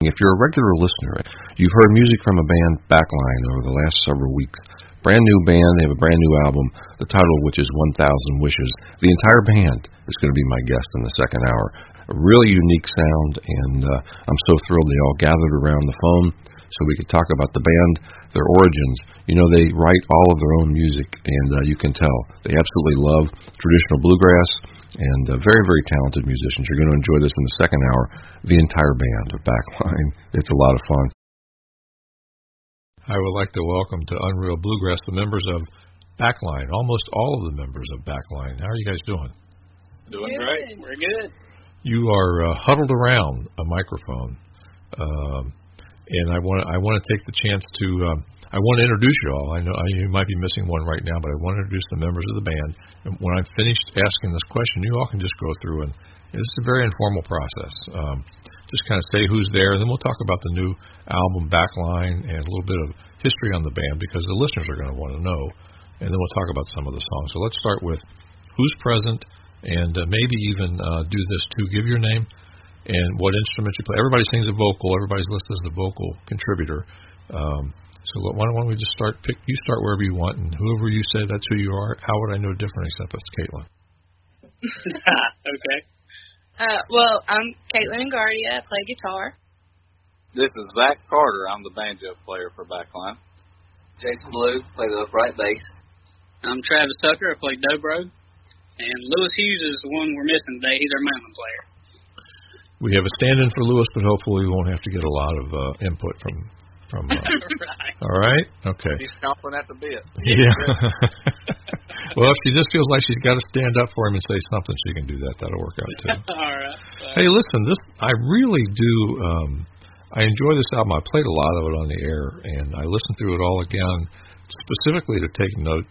If you're a regular listener, you've heard music from a band, Backline, over the last several weeks. Brand new band. They have a brand new album, the title of which is 1,000 Wishes. The entire band is going to be my guest in the second hour. A really unique sound, and I'm so thrilled they all gathered around the phone so we could talk about the band, their origins. You know, they write all of their own music, and you can tell. They absolutely love traditional bluegrass, and very, very talented musicians. You're going to enjoy this in the second hour, the entire band of Backline. It's a lot of fun. I would like to welcome to Unreal Bluegrass the members of Backline, almost all of the members of Backline. How are you guys doing? Doing great. We're good. You are huddled around a microphone, and I want to take the chance to I want to introduce you all. I know you might be missing one right now, but I want to introduce the members of the band. And when I'm finished asking this question, you all can just go through, and it's a very informal process. Just kind of say who's there, and then we'll talk about the new album Backline and a little bit of history on the band because the listeners are going to want to know. And then we'll talk about some of the songs. So let's start with who's present, and maybe even do this too. Give your name and what instrument you play. Everybody sings a vocal. Everybody's listed as a vocal contributor. So why don't we just start? You start wherever you want, and whoever you say that's who you are. How would I know different except it's Caitlin? Okay. Well, I'm Caitlin Engardia. I play guitar. This is Zach Carter. I'm the banjo player for Backline. Jason Blue, play the upright bass. I'm Travis Tucker. I play dobro. And Lewis Hughes is the one we're missing today. He's our mandolin player. We have a stand-in for Lewis, but hopefully we won't have to get a lot of input from Right. All right? Okay. He's chomping at the bit. Yeah. Well, if she just feels like she's got to stand up for him and say something, she can do that. That'll work out, too. All right. Hey, listen, I really do, I enjoy this album. I played a lot of it on the air, and I listened through it all again, specifically to take notes,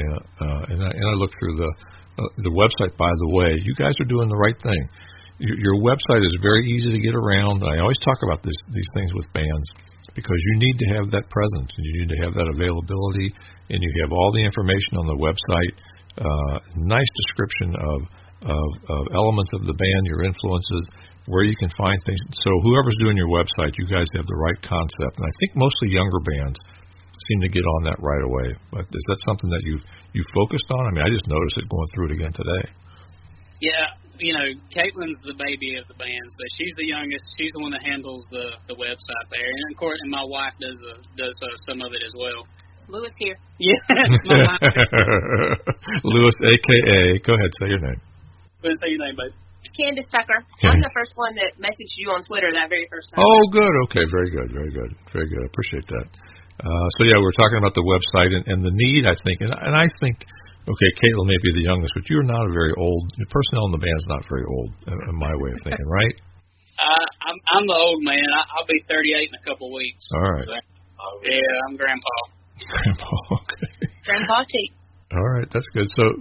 and I looked through the website, by the way. You guys are doing the right thing. Your website is very easy to get around. I always talk about these things with bands because you need to have that presence, and you need to have that availability, and you have all the information on the website, nice description of elements of the band, your influences, where you can find things. So whoever's doing your website, you guys have the right concept. And I think mostly younger bands seem to get on that right away. But is that something that you focused on? I mean, I just noticed it going through it again today. Yeah, Caitlin's the baby of the band, so she's the youngest. She's the one that handles the website there, and of course, and my wife does some of it as well. Lewis here. Yeah, it's my wife. Lewis, a.k.a. Go ahead, say your name. Go ahead, say your name, babe. Candace Tucker. Okay. I'm the first one that messaged you on Twitter that very first time. Oh, good. Okay, very good, very good, very good. I appreciate that. So yeah, we're talking about the website and the need, I think, and I think. Okay, Caitlin may be the youngest, but you're not a very old. The personnel in the band's not very old, in my way of thinking, right? I'm the old man. I'll be 38 in a couple of weeks. All right. Yeah, I'm Grandpa. Grandpa, okay. Grandpa T. All right, that's good. So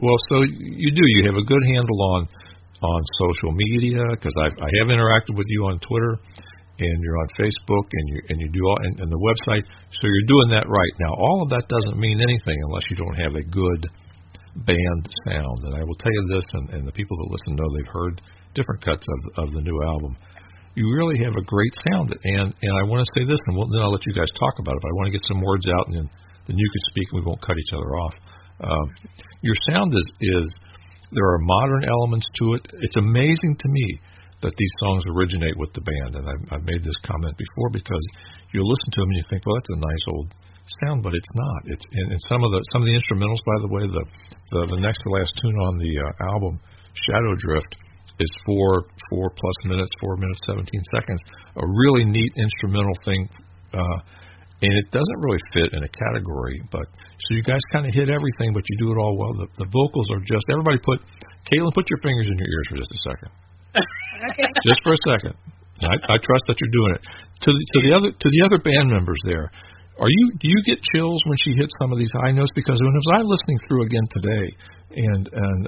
you have a good handle on social media because I have interacted with you on Twitter, and you're on Facebook, and you do all and the website. So you're doing that right. Now, all of that doesn't mean anything unless you don't have a good band sound. And I will tell you this, and the people that listen know they've heard different cuts of the new album. You really have a great sound, and I want to say this, and then I'll let you guys talk about it. But I want to get some words out, and then you can speak, and we won't cut each other off. Your sound is there are modern elements to it. It's amazing to me that these songs originate with the band, and I've made this comment before because you listen to them and you think, well, that's a nice old sound, but it's not. It's and some of the instrumentals, by the way, the next to last tune on the album, Shadow Drift, is 4 plus minutes, 4 minutes 17 seconds, a really neat instrumental thing, and it doesn't really fit in a category. But so you guys kind of hit everything, but you do it all well. The vocals are just everybody. Caitlin, put your fingers in your ears for just a second. Okay. Just for a second. I trust that you're doing it. To the other band members there, do you get chills when she hits some of these high notes? Because when I was listening through again today, and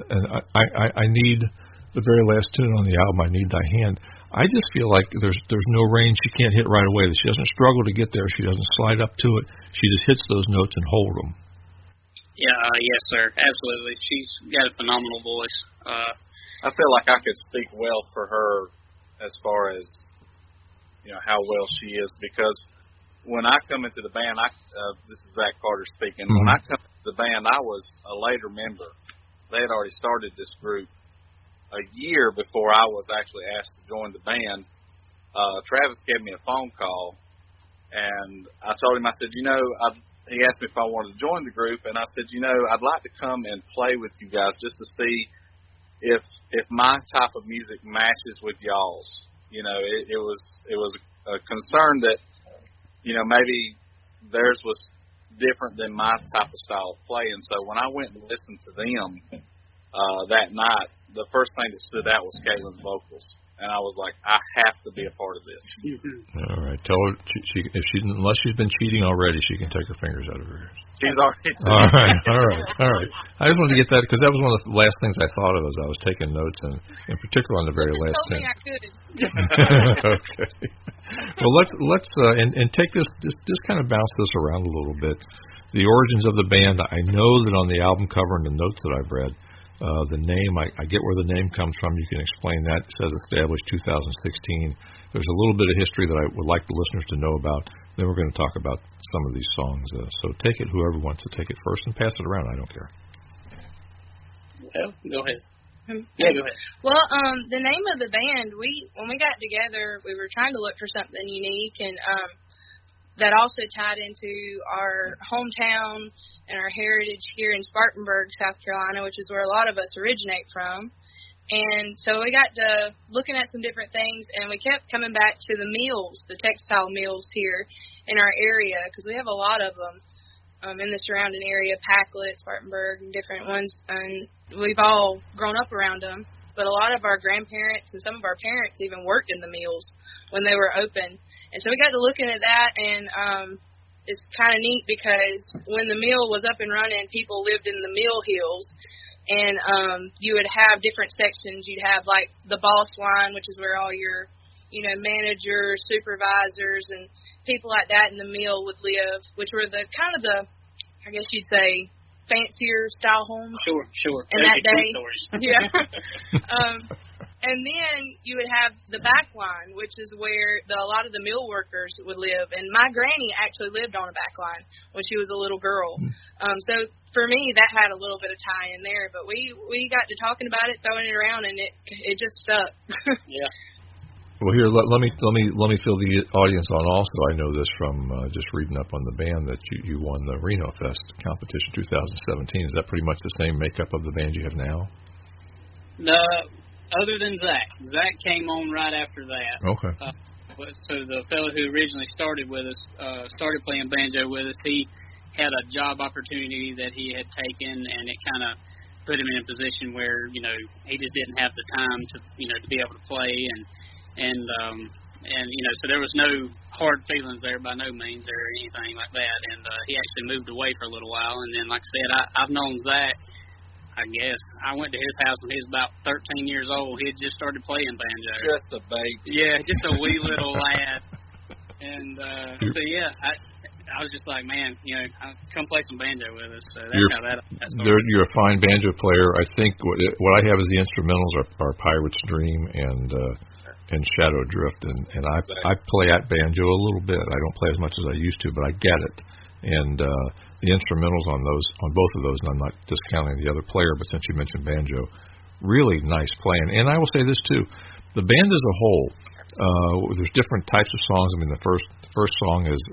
I need the very last tune on the album, I Need Thy Hand. I just feel like there's no range she can't hit right away. She doesn't struggle to get there. She doesn't slide up to it. She just hits those notes and hold them. Yeah, yes, sir, absolutely. She's got a phenomenal voice. I feel like I could speak well for her as far as how well she is, because when I come into the band, this is Zach Carter speaking. Mm-hmm. When I come into the band, I was a later member. They had already started this group a year before I was actually asked to join the band. Travis gave me a phone call, and I told him, I said, he asked me if I wanted to join the group, and I said, I'd like to come and play with you guys just to see if my type of music matches with y'all's. It was a concern that, maybe theirs was different than my type of style of play. And so when I went and listened to them that night, the first thing that stood out was Caitlin's vocals. And I was like, I have to be a part of this. All right. Tell her, unless she's been cheating already, she can take her fingers out of her ears. She's already. All right. I just wanted to get that, because that was one of the last things I thought of as I was taking notes, and in particular on the very last told 10. me I could. Okay. Well, let's take this kind of bounce this around a little bit. The origins of the band. I know that on the album cover and the notes that I've read, the name, I get where the name comes from. You can explain that. It says established 2016. There's a little bit of history that I would like the listeners to know about. Then we're going to talk about some of these songs. So take it, whoever wants to take it first, and pass it around. I don't care. Well, go ahead. Yeah, go ahead. Well, the name of the band, when we got together, we were trying to look for something unique, and that also tied into our hometown and our heritage here in Spartanburg, South Carolina, which is where a lot of us originate from. And so we got to looking at some different things, and we kept coming back to the mills, the textile mills here in our area, because we have a lot of them in the surrounding area, Packlet, Spartanburg, and different ones, and we've all grown up around them. But a lot of our grandparents and some of our parents even worked in the mills when they were open. And so we got to looking at that, and it's kind of neat because when the mill was up and running, people lived in the mill hills, and you would have different sections. You'd have like the boss line, which is where all your, managers, supervisors, and people like that in the mill would live, which were the kind of the, I guess you'd say, fancier style homes. Sure. In that day, yeah. And then you would have the back line, which is where a lot of the mill workers would live. And my granny actually lived on a back line when she was a little girl. So for me, that had a little bit of tie in there. But we got to talking about it, throwing it around, and it just stuck. Yeah. Well, here, let me fill the audience on also. I know this from just reading up on the band that you won the Reno Fest competition 2017. Is that pretty much the same makeup of the band you have now? No. Other than Zach. Zach came on right after that. Okay. So the fellow who originally started with us, started playing banjo with us, he had a job opportunity that he had taken, and it kind of put him in a position where, he just didn't have the time to be able to play, and so there was no hard feelings there by no means or anything like that, and he actually moved away for a little while, and then, like I said, I've known Zach. I guess I went to his house when he was about 13 years old. He had just started playing banjo. Just a baby. Yeah, just a wee little lad. And so yeah, I was just like, man, come play some banjo with us. So that's how that started. You're a fine banjo player. I think what I have is the instrumentals are Pirate's Dream and Shadow Drift, and I play at banjo a little bit. I don't play as much as I used to, but I get it. And the instrumentals on both of those, and I'm not discounting the other player, but since you mentioned banjo, really nice playing. And I will say this too, the band as a whole, there's different types of songs. I mean, the first song is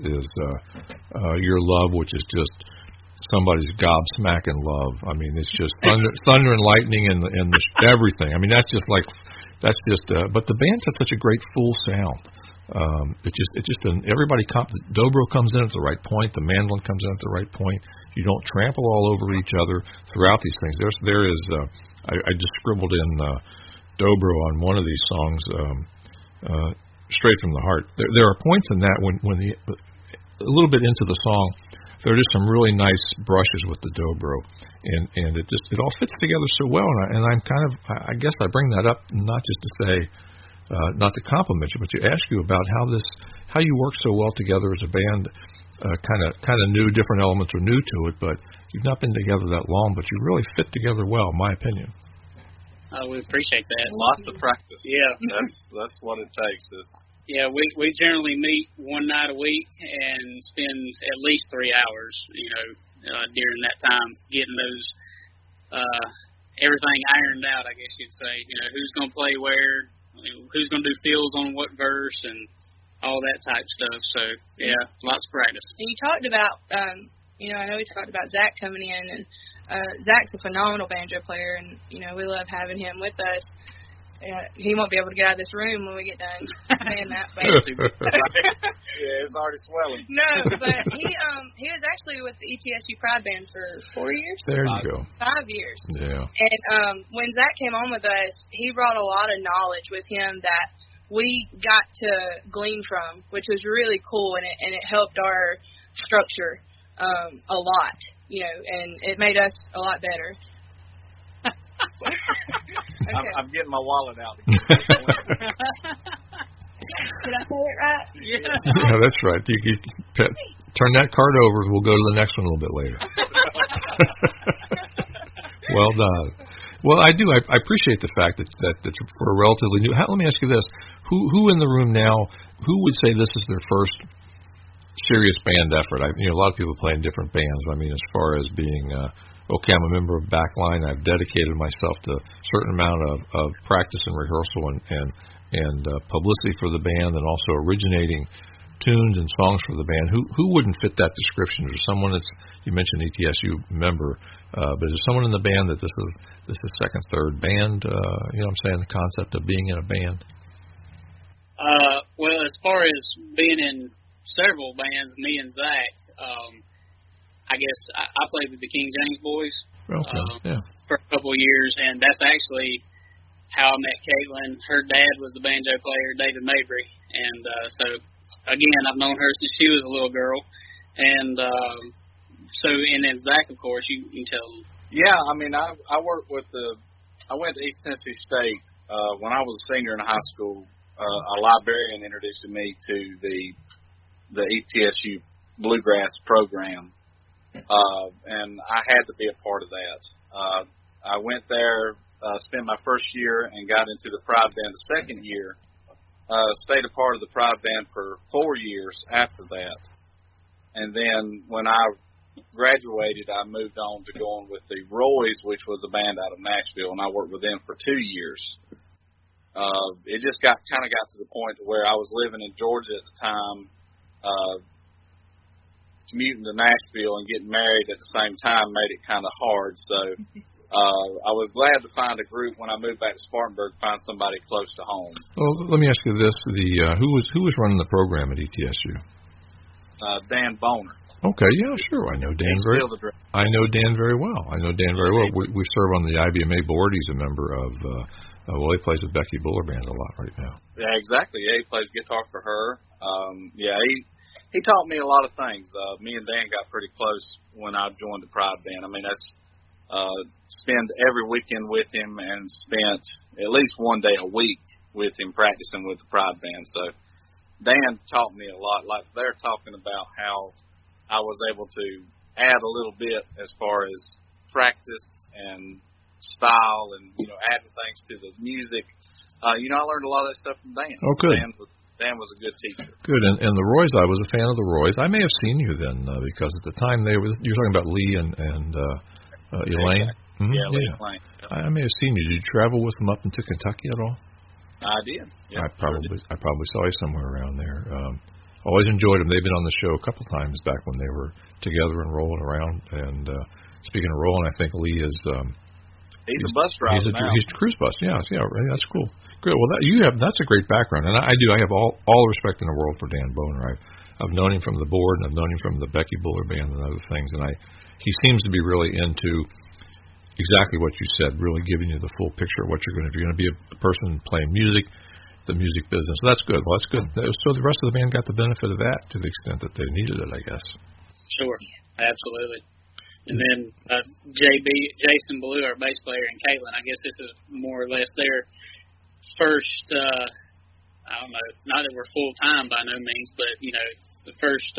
Your Love, which is just somebody's gobsmacking love. I mean, it's just thunder and lightning and everything. I mean, but the band has such a great full sound. Everybody dobro comes in at the right point, the mandolin comes in at the right point. You don't trample all over each other throughout these things. I just scribbled in dobro on one of these songs, straight from the heart. There are points in that when a little bit into the song, there are just some really nice brushes with the dobro, and it all fits together so well. And I guess I bring that up not just to say. Not to compliment you, but to ask you about how you work so well together as a band. Kind of new, different elements are new to it, but you've not been together that long, but you really fit together well, in my opinion. We appreciate that. Lots of practice. Yeah, that's what it takes. Yeah, we generally meet one night a week and spend at least 3 hours, during that time getting those everything ironed out, I guess you'd say. Who's going to play where, who's going to do fills on what verse, and all that type stuff. So, yeah, lots of practice. And you talked about, I know we talked about Zach coming in, and Zach's a phenomenal banjo player, and, we love having him with us. He won't be able to get out of this room when we get done saying that. But yeah, it's already swelling. No, but he was actually with the ETSU Pride Band for 4 years. There you go. 5 years. Yeah. And when Zach came on with us, he brought a lot of knowledge with him that we got to glean from, which was really cool, and it helped our structure a lot, and it made us a lot better. Okay. I'm getting my wallet out. Did I say it right? Yeah, that's right. You turn that card over. We'll go to the next one a little bit later. Well done. Well, I do. I appreciate the fact that we're relatively new. Let me ask you this: who in the room now? Who would say this is their first serious band effort? A lot of people play in different bands. I mean, as far as being okay, I'm a member of Backline. I've dedicated myself to a certain amount of practice and rehearsal and publicity for the band, and also originating tunes and songs for the band. Who wouldn't fit that description? Is there someone you mentioned ETSU member, but is there someone in the band that this is second, third band? I'm saying the concept of being in a band. Well, as far as being in several bands, me and Zach. I guess I played with the King James Boys for a couple of years, and that's actually how I met Caitlin. Her dad was the banjo player, David Mabry, and so again, I've known her since she was a little girl, and and then Zach, of course, you can tell him. Yeah, I mean, I worked with I went to East Tennessee State when I was a senior in high school. A librarian introduced me to the ETSU Bluegrass program. And I had to be a part of that. I went there, spent my first year, and got into the Pride Band the second year. Stayed a part of the Pride Band for 4 years after that. And then when I graduated, I moved on to going with the Roys, which was a band out of Nashville, and I worked with them for 2 years. It just got to the point where I was living in Georgia at the time, commuting to Nashville and getting married at the same time made it kind of hard. So I was glad to find a group when I moved back to Spartanburg, find somebody close to home. Well, let me ask you this: who was running the program at ETSU? Dan Boner. Okay, yeah, sure. I know Dan very well. I know Dan very well. We serve on the IBMA board. He's a member of. He plays with Becky Buller Band a lot right now. Yeah, exactly. Yeah, he plays guitar for her. He taught me a lot of things. Me and Dan got pretty close when I joined the Pride Band. I mean, that's spend every weekend with him and spent at least one day a week with him practicing with the Pride Band. So Dan taught me a lot. Like they're talking about how I was able to add a little bit as far as practice and style and, adding things to the music. I learned a lot of that stuff from Dan. Oh, good. Dan was a good teacher. Good, and the Roys, I was a fan of the Roys. I may have seen you then because at the time you're talking about Lee and Elaine. Exactly. Mm-hmm. Yeah, Lee and Elaine. Yeah. I may have seen you. Did you travel with them up into Kentucky at all? I did. Yeah, I probably saw you somewhere around there. Always enjoyed them. They've been on the show a couple times back when they were together and rolling around. And speaking of rolling, I think Lee is. He's a bus driver now. He's a cruise bus. Yeah, that's cool. Good. Well, that's a great background, and I have all respect in the world for Dan Boner. I've known him from the board, and I've known him from the Becky Buller Band and other things, and he seems to be really into exactly what you said, really giving you the full picture of what you're going to do. You're going to be a person playing music, the music business. So that's good. Well, that's good. So the rest of the band got the benefit of that to the extent that they needed it, I guess. Sure, absolutely. And then Jason Blue, our bass player, and Caitlin, I guess this is more or less their first, I don't know, not that we're full-time by no means, but, the first...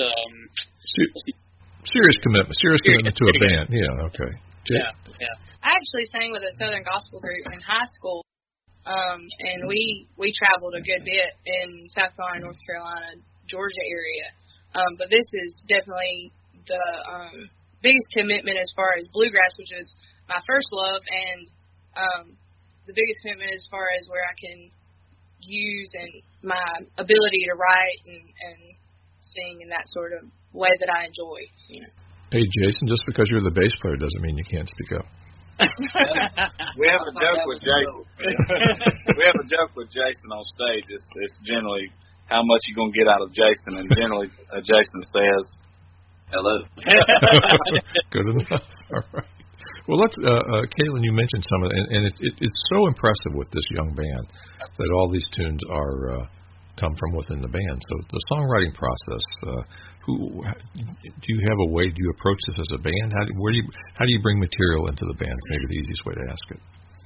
serious commitment to a band. Yeah, okay. Yeah. I actually sang with a Southern Gospel group in high school. And we traveled a good bit in South Carolina, North Carolina, Georgia area. But this is definitely the biggest commitment as far as bluegrass, which is my first love, and the biggest commitment as far as where I can use and my ability to write and sing in that sort of way that I enjoy. You know. Hey, Jason, just because you're the bass player doesn't mean you can't speak up. We have a joke with Jason. We have a joke with Jason on stage. It's generally how much you're going to get out of Jason, and generally Jason says, "Hello." Good enough. All right. Well, let's, Caitlin, you mentioned some of it, and it's so impressive with this young band that all these tunes are come from within the band. So the songwriting process, do you have a way? Do you approach this as a band? How do you bring material into the band? Maybe the easiest way to ask it.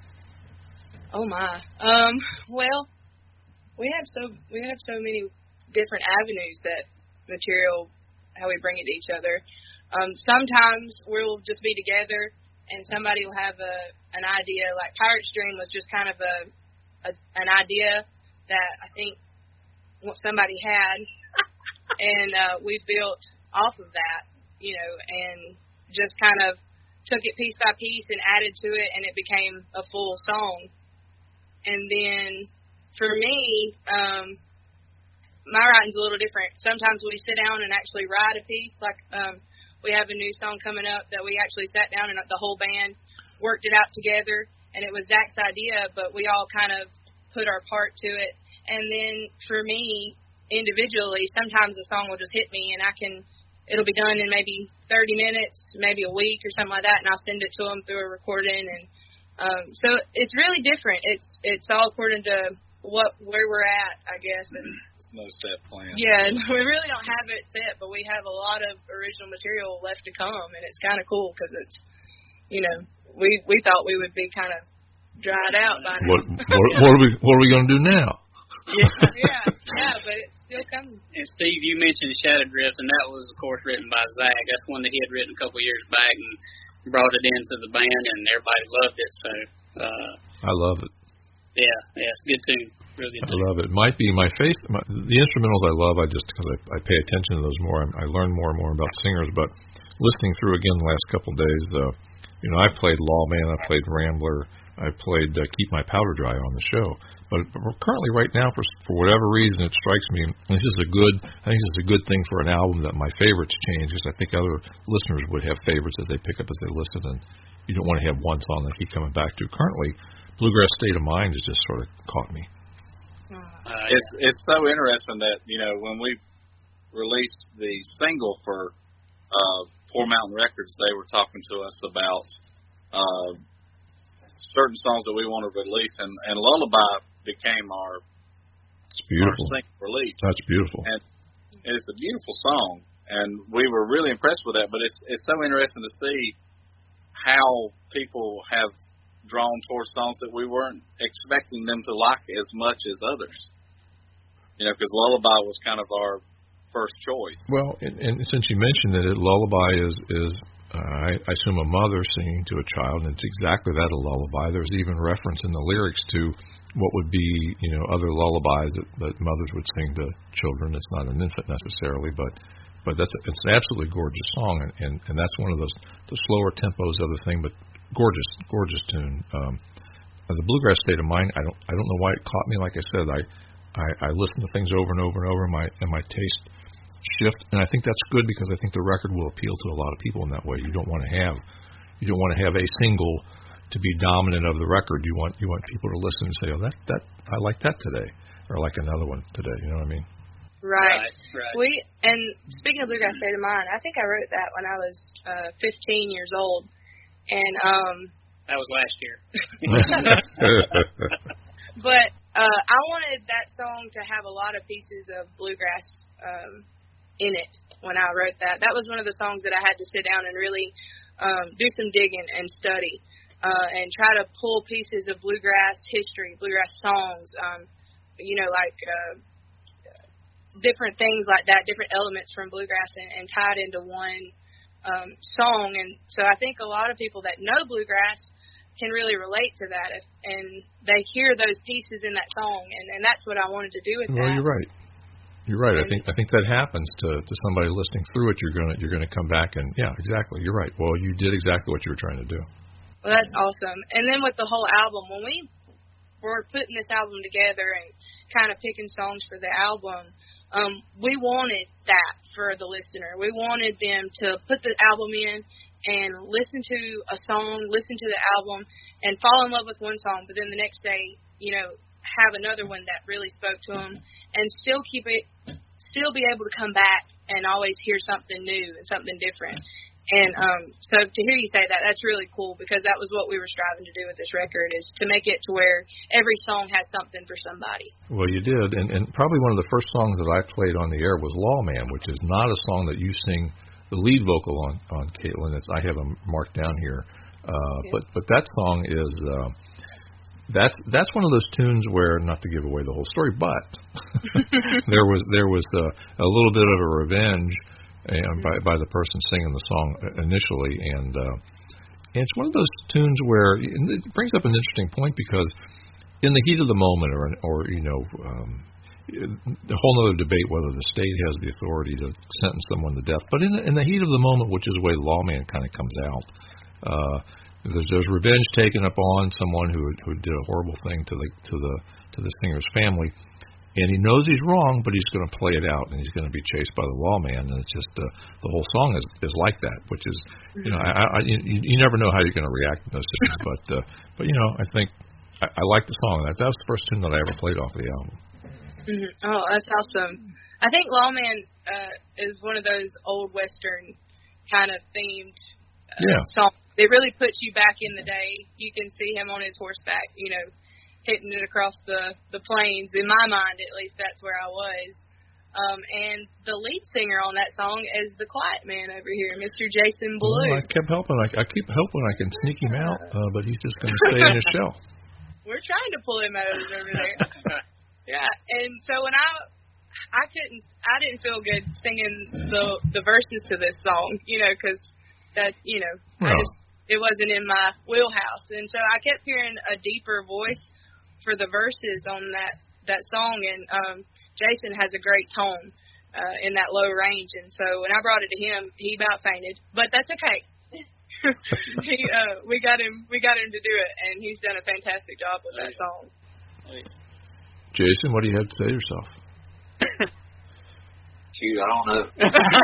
Oh my. Well, we have so many different avenues that material, how we bring it to each other. Sometimes we'll just be together and somebody will have an idea. Like Pirate's Dream was just kind of an idea that I think somebody had, and we built off of that, you know, and just kind of took it piece by piece and added to it, and it became a full song. And then for me, my writing's a little different. Sometimes we sit down and actually write a piece. Like we have a new song coming up that we actually sat down and the whole band worked it out together, and it was Zach's idea, but we all kind of put our part to it. And then for me, individually, sometimes the song will just hit me, and it'll be done in maybe 30 minutes, maybe a week or something like that, and I'll send it to them through a recording. And so it's really different. It's all according to where we're at, I guess. And it's no set plan. Yeah, we really don't have it set, but we have a lot of original material left to come, and it's kind of cool because it's, you know, we thought we would be kind of dried out by now. What are we going to do now? Yeah, but it's still coming. And Steve, you mentioned Shadow Drift, and that was, of course, written by Zach. That's one that he had written a couple of years back and brought it into the band, and everybody loved it. So I love it. Yeah, it's a good tune. Really good tune. I love it. It might be the instrumentals I love. I just because I pay attention to those more. I learn more and more about singers. But listening through again the last couple of days, you know, I played Lawman, I played Rambler, I played Keep My Powder Dry on the show. But currently, right now, for whatever reason, it strikes me. I think this is a good thing for an album that my favorites change, because I think other listeners would have favorites as they pick up as they listen, and you don't want to have one song that keep coming back to. Currently, Bluegrass State of Mind has just sort of caught me. It's so interesting that, you know, when we released the single for Poor Mountain Records, they were talking to us about certain songs that we want to release, and Lullaby became our single release. That's beautiful. And it's a beautiful song, and we were really impressed with that. But it's so interesting to see how people have drawn towards songs that we weren't expecting them to like as much as others. You know, because Lullaby was kind of our first choice. Well, and since you mentioned it, Lullaby is I assume a mother singing to a child, and it's exactly that, a lullaby. There's even reference in the lyrics to what would be, you know, other lullabies that mothers would sing to children. It's not an infant necessarily, but it's an absolutely gorgeous song, and that's one of the slower tempos of the thing, but gorgeous tune. The Bluegrass State of Mind, I don't know why it caught me. Like I said, I listen to things over and over and over, and my taste shift, and I think that's good, because I think the record will appeal to a lot of people in that way. You don't want to have a single to be dominant of the record. You want people to listen and say, oh, that I like that today, or I like another one today. You know what I mean? Right. And speaking of Bluegrass State of Mind, I think I wrote that when I was 15 years old, and that was last year. But I wanted that song to have a lot of pieces of bluegrass in it when I wrote that. That was one of the songs that I had to sit down and really do some digging and study and try to pull pieces of bluegrass history, bluegrass songs, you know, like different things like that, different elements from bluegrass and tie it into one song. And so I think a lot of people that know bluegrass can really relate to that, and they hear those pieces in that song, and that's what I wanted to do with that. Well, you're right. You're right. I think that happens to somebody listening through it. You're gonna come back and yeah, exactly. You're right. Well, you did exactly what you were trying to do. Well, that's awesome. And then with the whole album, when we were putting this album together and kind of picking songs for the album, we wanted that for the listener. We wanted them to put the album in and listen to a song, listen to the album, and fall in love with one song, but then the next day, have another one that really spoke to them, and still be able to come back and always hear something new and something different. And so to hear you say that, that's really cool, because that was what we were striving to do with this record, is to make it to where every song has something for somebody. Well, you did, and probably one of the first songs that I played on the air was Lawman, which is not a song that you sing the lead vocal on, Caitlin. I have them marked down here, but that song is that's one of those tunes where, not to give away the whole story, but there was a little bit of a revenge by the person singing the song initially, and it's one of those tunes where it brings up an interesting point, because in the heat of the moment, or a whole other debate whether the state has the authority to sentence someone to death, but in the heat of the moment, which is the way Lawman kind of comes out, there's revenge taken up on someone who did a horrible thing to the singer's family. And he knows he's wrong, but he's going to play it out, and he's going to be chased by the lawman. And it's just the whole song is like that, which is, you never know how you're going to react in those situations. But I think I like the song. That was the first tune that I ever played off the album. Mm-hmm. Oh, that's awesome. I think Lawman is one of those old Western kind of themed songs. It really puts you back in the day. You can see him on his horseback, hitting it across the plains. In my mind, at least, that's where I was. And the lead singer on that song is the quiet man over here, Mr. Jason Blue. Well, I keep hoping I can sneak him out, but he's just going to stay in his shell. We're trying to pull him out over there. Yeah, and so when I didn't feel good singing the verses to this song, because that, it wasn't in my wheelhouse, and so I kept hearing a deeper voice for the verses on that song, and Jason has a great tone in that low range, and so when I brought it to him, he about fainted, but that's okay. We got him to do it, and he's done a fantastic job with that song. Jason, what do you have to say to yourself? Shoot, I don't know.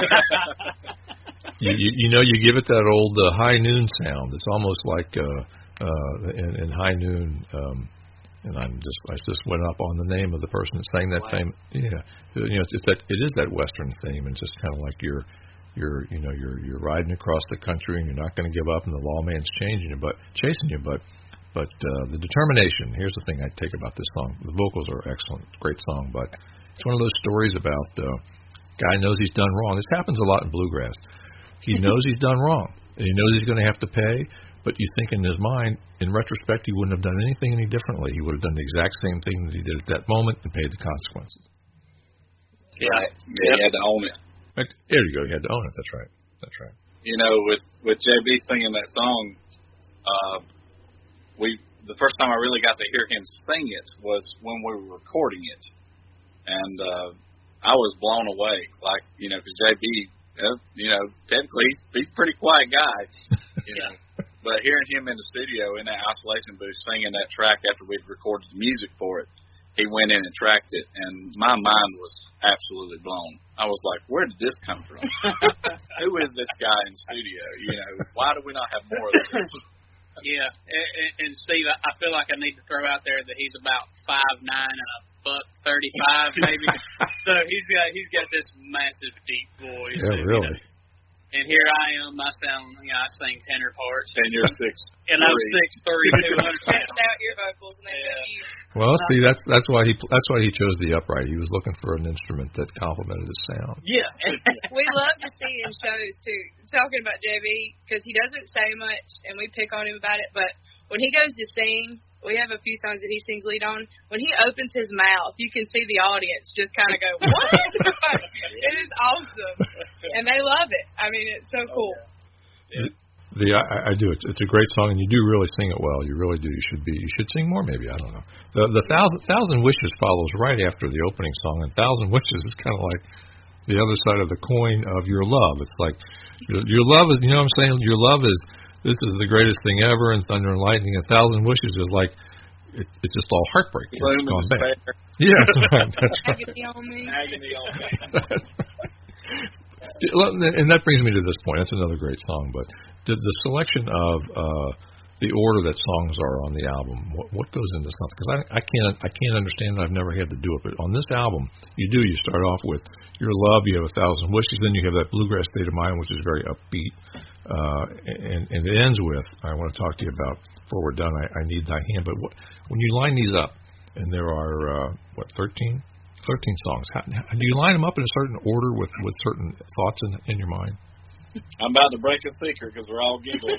You give it that old high noon sound. It's almost like in High Noon. And I just went up on the name of the person that sang that fame. Yeah, it is that Western theme, and just kind of like you're riding across the country, and you're not going to give up, and the lawman's chasing you, but the determination. Here's the thing I take about this song: the vocals are excellent, great song, but it's one of those stories about guy knows he's done wrong. This happens a lot in bluegrass. He knows he's done wrong, and he knows he's going to have to pay. But you think in his mind, in retrospect, he wouldn't have done anything any differently. He would have done the exact same thing that he did at that moment and paid the consequences. Yeah, he had to own it. There you go. He had to own it. That's right. With JB singing that song, the first time I really got to hear him sing it was when we were recording it, and I was blown away. Like, because JB, technically he's a pretty quiet guy, But hearing him in the studio in that isolation booth singing that track after we'd recorded the music for it, he went in and tracked it, and my mind was absolutely blown. I was like, where did this come from? Who is this guy in studio? Why do we not have more of this? Yeah, and Steve, I feel like I need to throw out there that he's about 5'9" and $135 maybe. So he's got this massive deep voice. Yeah, really. And here I am. I sound, I sing tenor parts. And you're 6'3". And I'm 6'3", 200 pounds. Out your vocals, and you. Well, see, that's why he chose the upright. He was looking for an instrument that complemented his sound. Yeah. We love to see in shows too. Talking about JB, because he doesn't say much, and we pick on him about it. But when he goes to sing, we have a few songs that he sings lead on. When he opens his mouth, you can see the audience just kind of go, what? It is awesome. And they love it. I mean, it's so cool. Yeah. I do. It's a great song, and you do really sing it well. You really do. You should sing more, maybe. I don't know. The Thousand Wishes follows right after the opening song, and Thousand Wishes is kind of like the other side of the coin of your love. It's like your love is, you know what I'm saying? Your love is, this is the greatest thing ever, and Thunder and Lightning. A Thousand Wishes is like, it's just all heartbreak. It's gone bad. Yeah, that's right. That's right. Agony on me. Agony on me. And that brings me to this point. That's another great song. But the selection of the order that songs are on the album, what goes into something? Because I can't understand. I've never had to do it. But on this album, you do. You start off with Your Love. You have A Thousand Wishes. Then you have that Bluegrass State of Mind, which is very upbeat. And it ends with, I want to talk to you about, before we're done, I Need Thy Hand. But when you line these up, and there are 13 songs. Do you line them up in a certain order with certain thoughts in your mind? I'm about to break a secret because we're all giggling.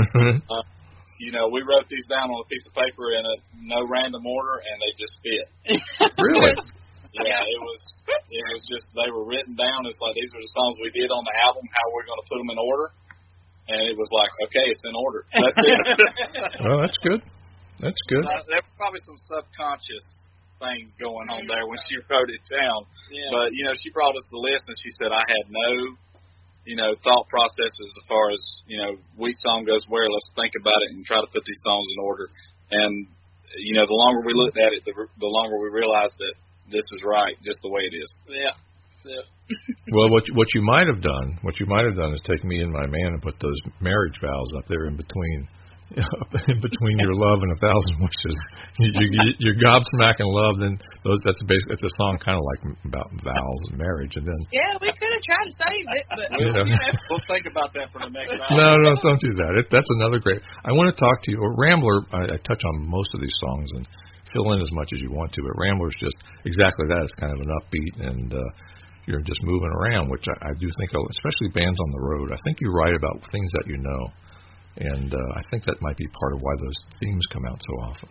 We wrote these down on a piece of paper in no random order, and they just fit. Really? Yeah, it was just, they were written down. It's like, these are the songs we did on the album, how we're going to put them in order. And it was like, okay, it's in order. That's it. Well, that's good. That's good. There were probably some subconscious things going on there when she wrote it down. Yeah. But, she brought us the list, and she said I had no, thought processes as far as, which song goes where. Let's think about it and try to put these songs in order. And, the longer we looked at it, the longer we realized that this is right, just the way it is. Yeah. Well, what you might have done is take me and my man and put those marriage vows up there in between Your Love and A Thousand Wishes. You're gobsmacking love, then that's a song kind of like about vows and marriage, and then we could have tried to save it, but we'll think about that for the next hour. No, don't do that. That's another great. I want to talk to you. Rambler, I touch on most of these songs and fill in as much as you want to, but Rambler's just exactly that. It's kind of an upbeat and. You're just moving around, which I do think, especially bands on the road, I think you write about things that you know. And I think that might be part of why those themes come out so often.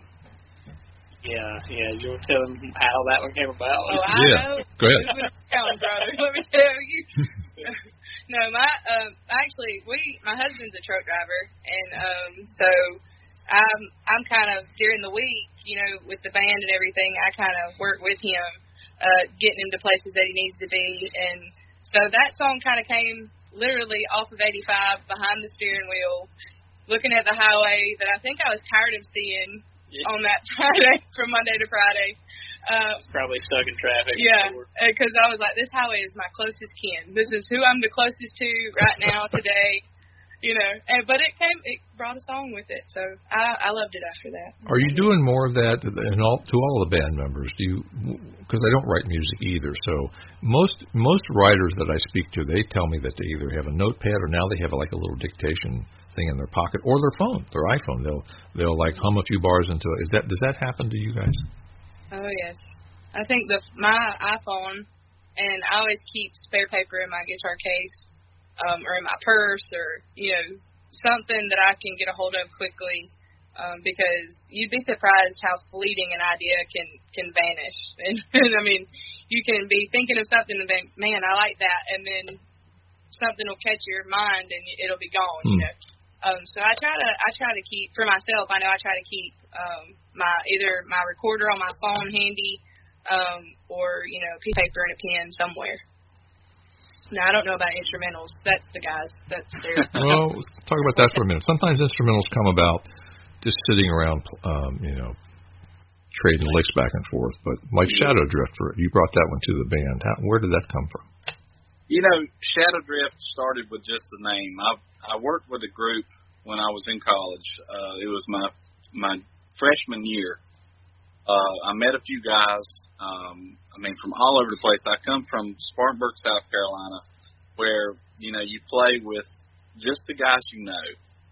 Yeah. You want to tell them how that one came about? Oh, I know. Go ahead. Brother, let me tell you. No, my husband's a truck driver, and so I'm kind of, during the week, with the band and everything, I kind of work with him. Getting him to places that he needs to be. And so that song kind of came literally off of 85 behind the steering wheel, looking at the highway that I think I was tired of seeing on that Friday, from Monday to Friday. Probably stuck in traffic. Yeah, because I was like, this highway is my closest kin. This is who I'm the closest to right now today. But it brought a song with it, so I loved it after that. Are you doing more of that to all the band members? Because I don't write music either, so most writers that I speak to, they tell me that they either have a notepad or now they have a little dictation thing in their pocket or their phone, their iPhone. They'll like hum a few bars into it. Does that happen to you guys? Oh yes, I think my iPhone, and I always keep spare paper in my guitar case. Or in my purse, or something that I can get a hold of quickly, because you'd be surprised how fleeting an idea can vanish. And I mean, you can be thinking of something and think, man, I like that, and then something will catch your mind and it'll be gone. So I try to keep, for myself, I know I try to keep either my recorder on my phone handy, or piece of paper and a pen somewhere. No, I don't know about instrumentals. That's the guys. That's their. Well, let's talk about that for a minute. Sometimes instrumentals come about just sitting around, trading licks back and forth. But like Shadow Drift, you brought that one to the band. Where did that come from? Shadow Drift started with just the name. I worked with a group when I was in college. It was my freshman year. I met a few guys. From all over the place. I come from Spartanburg, South Carolina, where, you play with just the guys you know.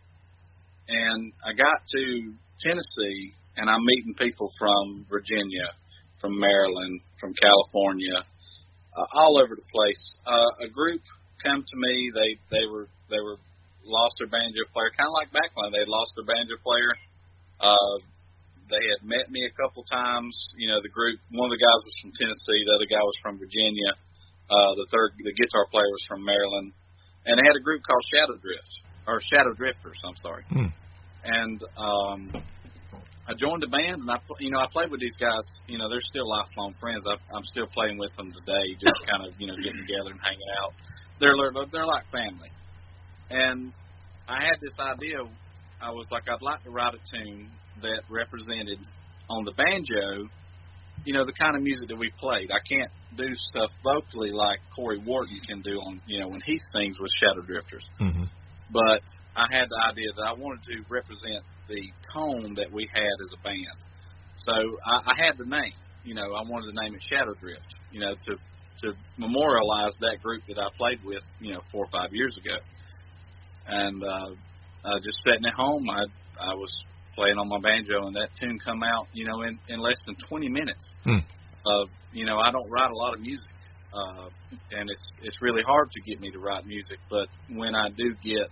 And I got to Tennessee, and I'm meeting people from Virginia, from Maryland, from California, all over the place. A group come to me. They were lost their banjo player, kind of like Backline. They had lost their banjo player. They had met me a couple times. The group, one of the guys was from Tennessee, the other guy was from Virginia, the guitar player was from Maryland, and they had a group called Shadow Drift, or Shadow Drifters. I'm sorry. Hmm. And I joined the band, and I played with these guys. They're still lifelong friends. I'm still playing with them today, just kind of getting together and hanging out. They're like family. And I had this idea. I was like, I'd like to write a tune that represented on the banjo, the kind of music that we played. I can't do stuff vocally like Corey Wharton can do on when he sings with Shadow Drifters. Mm-hmm. But I had the idea that I wanted to represent the tone that we had as a band. So I had the name. I wanted to name it Shadow Drift, to memorialize that group that I played with, 4 or 5 years ago. And just sitting at home, I was playing on my banjo, and that tune come out, in less than 20 minutes. I don't write a lot of music. And it's really hard to get me to write music, but when I do get,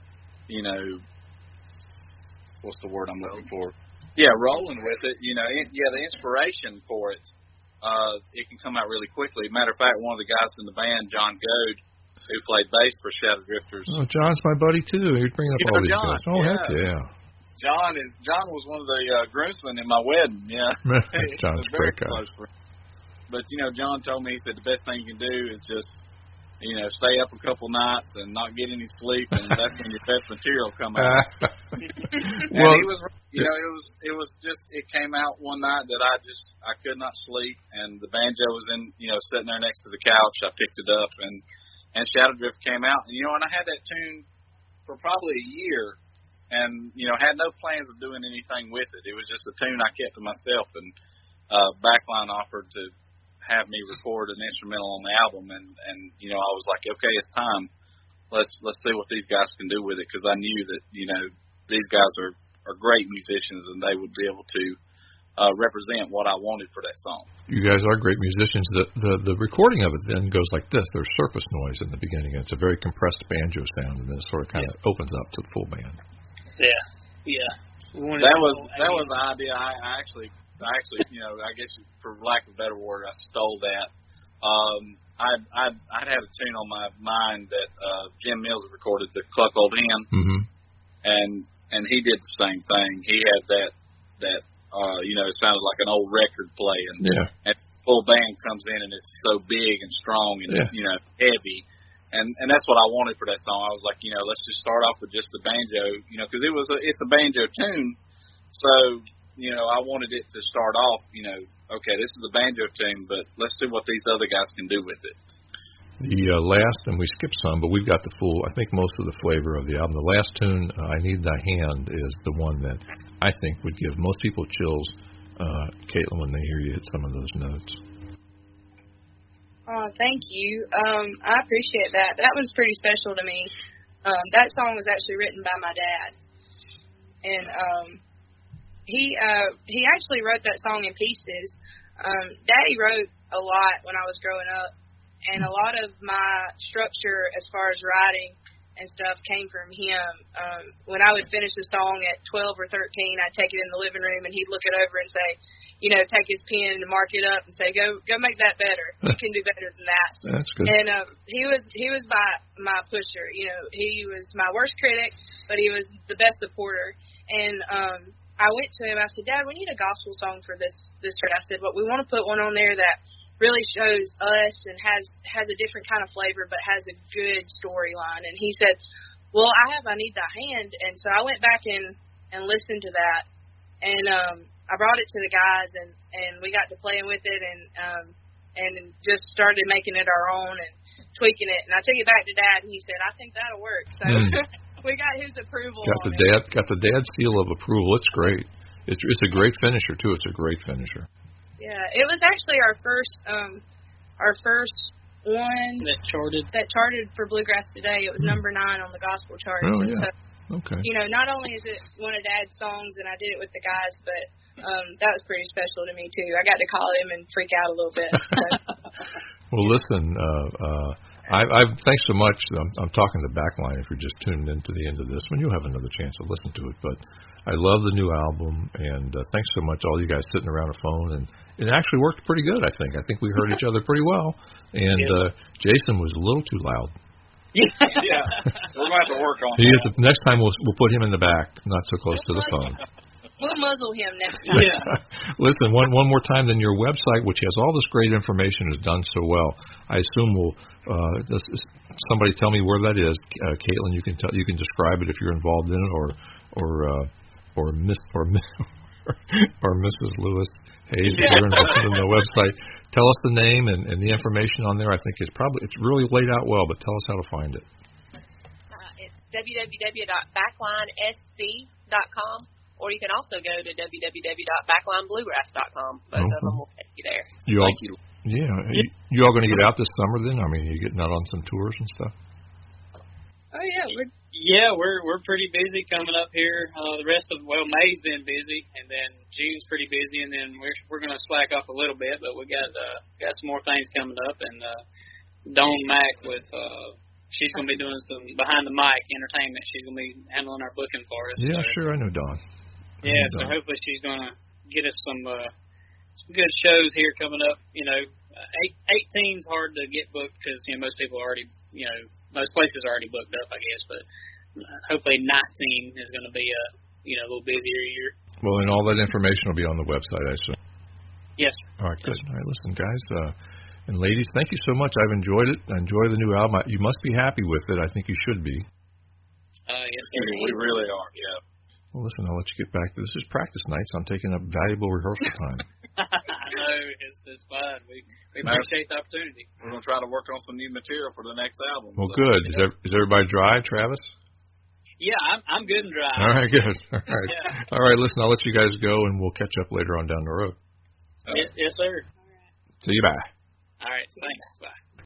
what's the word I'm looking for? Yeah, rolling with it, the inspiration for it, it can come out really quickly. Matter of fact, one of the guys in the band, John Goad, who played bass for Shadow Drifters. Oh, John's my buddy too. You're bringing up all these John, guys. Oh, heck yeah. John was one of the groomsmen in my wedding. Yeah, John's a great guy. But John told me, he said the best thing you can do is just stay up a couple nights and not get any sleep, and that's when your best material come out. Well, he was, it came out one night that I could not sleep, and the banjo was sitting there next to the couch. I picked it up, and Shadow Drift came out, and and I had that tune for probably a year, and had no plans of doing anything with it. It was just a tune I kept to myself, and Backline offered to have me record an instrumental on the album, and I was like, okay, it's time. Let's see what these guys can do with it, because I knew that these guys are great musicians, and they would be able to represent what I wanted for that song. You guys are great musicians. The recording of it then goes like this. There's surface noise in the beginning, and it's a very compressed banjo sound, and then it sort of kind of opens up to the full band. Yeah. That was the idea. I actually, I guess for lack of a better word, I stole that. I'd had a tune on my mind that Jim Mills had recorded, the Cluck Old Hen, and he did the same thing. He had that it sounded like an old record playing, and the full band comes in and it's so big and strong and heavy, and that's what I wanted for that song. I was like, let's just start off with just the banjo, because it's a banjo tune, so. I wanted it to start off, okay, this is a banjo tune, but let's see what these other guys can do with it. The last, and we skipped some, but we've got the full, I think most of the flavor of the album. The last tune, I Need Thy Hand, is the one that I think would give most people chills, Caitlin, when they hear you hit some of those notes. Oh, thank you. I appreciate that. That was pretty special to me. That song was actually written by my dad. And, He actually wrote that song in pieces. Daddy wrote a lot when I was growing up, and a lot of my structure as far as writing and stuff came from him. When I would finish a song at 12 or 13, I'd take it in the living room, and he'd look it over and say, take his pen and mark it up and say, go make that better. You can do better than that. That's good. And he was my pusher. He was my worst critic, but he was the best supporter. And I went to him. I said, Dad, we need a gospel song for this record. I said, but we want to put one on there that really shows us and has a different kind of flavor, but has a good storyline. And he said, well, I Need Thy Hand. And so I went back and listened to that, and I brought it to the guys, and we got to playing with it, and just started making it our own and tweaking it. And I took it back to Dad, and he said, I think that'll work. So. We got his approval. Got the dad seal of approval. It's great. It's a great finisher too. It's a great finisher. Yeah, it was actually our first one that charted for Bluegrass Today. It was number 9 on the gospel charts. Oh yeah. So, okay. Not only is it one of Dad's songs, and I did it with the guys, but that was pretty special to me too. I got to call him and freak out a little bit. So. Well, listen. Thanks so much. I'm talking to Backline if you're just tuning in to the end of this one. You'll have another chance to listen to it. But I love the new album, and thanks so much, all you guys sitting around a phone. And it actually worked pretty good, I think. I think we heard each other pretty well. And Jason was a little too loud. Yeah, we're going to have to work on that. Next time we'll put him in the back, not so close to the phone. We'll muzzle him next time. Yeah. Listen, one more time, then your website, which has all this great information, is done so well. I assume somebody tell me where that is. Caitlin, you can describe it if you're involved in it, or Mrs. Lewis Hayes, if you're involved in the website. Tell us the name and the information on there. I think it's really laid out well, but tell us how to find it. It's www.backlinesc.com, or you can also go to www.backlinebluegrass.com. Both of them will take you there. Thank you. Yeah. You all going to get out this summer then? I mean, you getting out on some tours and stuff? Oh yeah, we're pretty busy coming up here. The rest of May's been busy, and then June's pretty busy, and then we're going to slack off a little bit, but we got some more things coming up, and Dawn Mack with she's going to be doing some behind the mic entertainment. She's going to be handling our booking for us. Yeah, sure, I know Dawn. Yeah, so hopefully she's going to get us some good shows here coming up. 18's hard to get booked because most people already most places are already booked up, I guess, but hopefully 19 is going to be a little busier year. Well, and all that information will be on the website, I assume. Yes. All right, good. All right, listen, guys and ladies, thank you so much. I've enjoyed it. I enjoy the new album. You must be happy with it. I think you should be. Yes, we really are. Yeah. Well, listen, I'll let you get back to this. Is practice night, so I'm taking up valuable rehearsal time. No, it's fine. We appreciate the opportunity. We're going to try to work on some new material for the next album. Well, good. Is everybody dry, Travis? Yeah, I'm good and dry. All right, good. All right. Yeah. All right, listen, I'll let you guys go, and we'll catch up later on down the road. Yes, sir. See you, bye. All right, thanks. Bye.